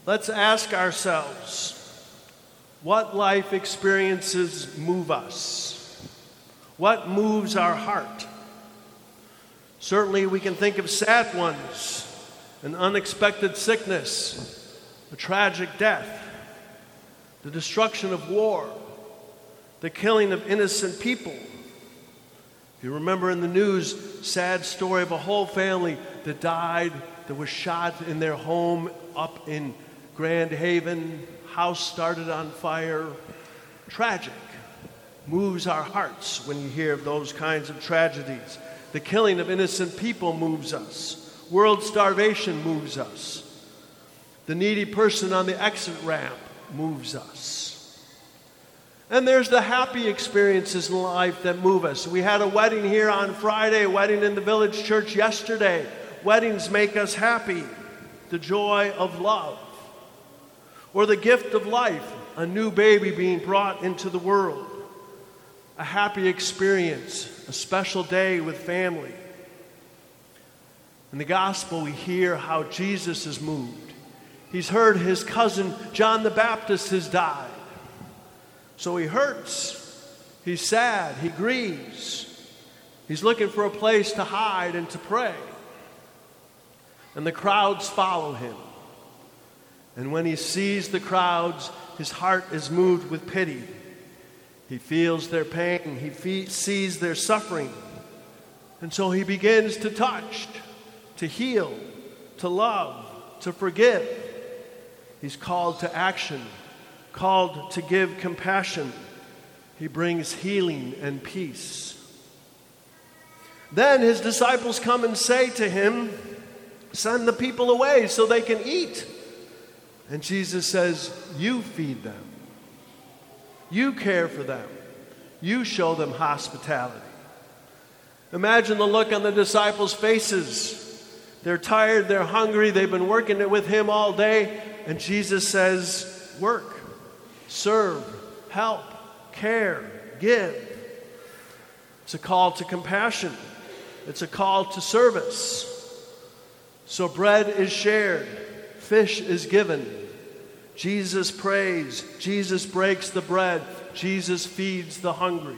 Let's ask ourselves, what life experiences move us? What moves our heart? Certainly we can think of sad ones, an unexpected sickness, a tragic death, the destruction of war, the killing of innocent people. If you remember in the news, sad story of a whole family that died, that was shot in their home up in Grand Haven, house started on fire. Tragic. Moves our hearts when you hear of those kinds of tragedies. The killing of innocent people moves us. World starvation moves us. The needy person on the exit ramp moves us. And there's the happy experiences in life that move us. We had a wedding here on Friday, a wedding in the village church yesterday. Weddings make us happy. The joy of love. Or the gift of life, a new baby being brought into the world. A happy experience, a special day with family. In the gospel, we hear how Jesus is moved. He's heard his cousin John the Baptist has died. So he hurts, he's sad, he grieves. He's looking for a place to hide and to pray. And the crowds follow him. And when he sees the crowds, his heart is moved with pity. He feels their pain, he sees their suffering. And so he begins to touch, to heal, to love, to forgive. He's called to action, called to give compassion. He brings healing and peace. Then his disciples come and say to him, "Send the people away so they can eat." And Jesus says, "You feed them. You care for them. You show them hospitality." Imagine the look on the disciples' faces. They're tired, they're hungry, they've been working with him all day. And Jesus says, work, serve, help, care, give. It's a call to compassion. It's a call to service. So bread is shared, fish is given. Jesus prays, Jesus breaks the bread, Jesus feeds the hungry.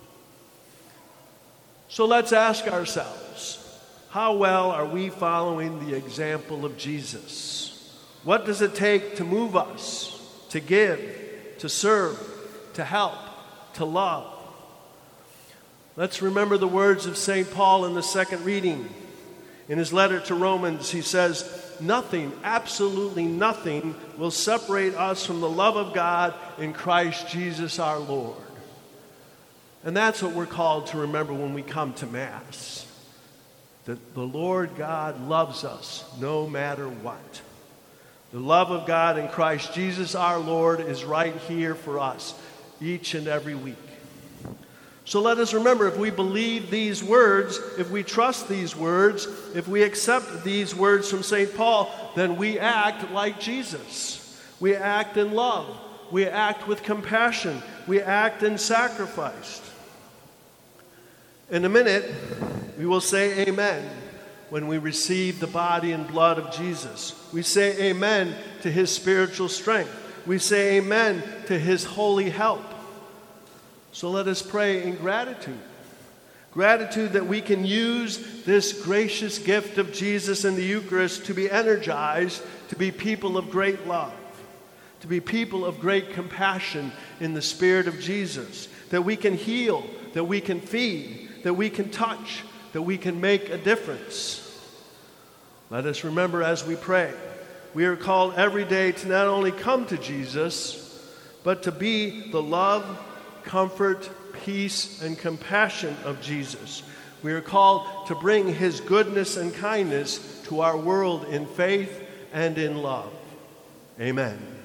So let's ask ourselves, how well are we following the example of Jesus? What does it take to move us, to give, to serve, to help, to love? Let's remember the words of St. Paul in the second reading. In his letter to Romans, he says, "Nothing, absolutely nothing, will separate us from the love of God in Christ Jesus our Lord." And that's what we're called to remember when we come to Mass. That the Lord God loves us no matter what. The love of God in Christ Jesus our Lord is right here for us each and every week. So let us remember, if we believe these words, if we trust these words, if we accept these words from St. Paul, then we act like Jesus. We act in love. We act with compassion. We act in sacrifice. In a minute, we will say amen when we receive the body and blood of Jesus. We say amen to his spiritual strength. We say amen to his holy help. So let us pray in gratitude. Gratitude that we can use this gracious gift of Jesus in the Eucharist to be energized, to be people of great love, to be people of great compassion in the Spirit of Jesus, that we can heal, that we can feed, that we can touch, that we can make a difference. Let us remember as we pray, we are called every day to not only come to Jesus, but to be the love, comfort, peace, and compassion of Jesus. We are called to bring his goodness and kindness to our world in faith and in love. Amen.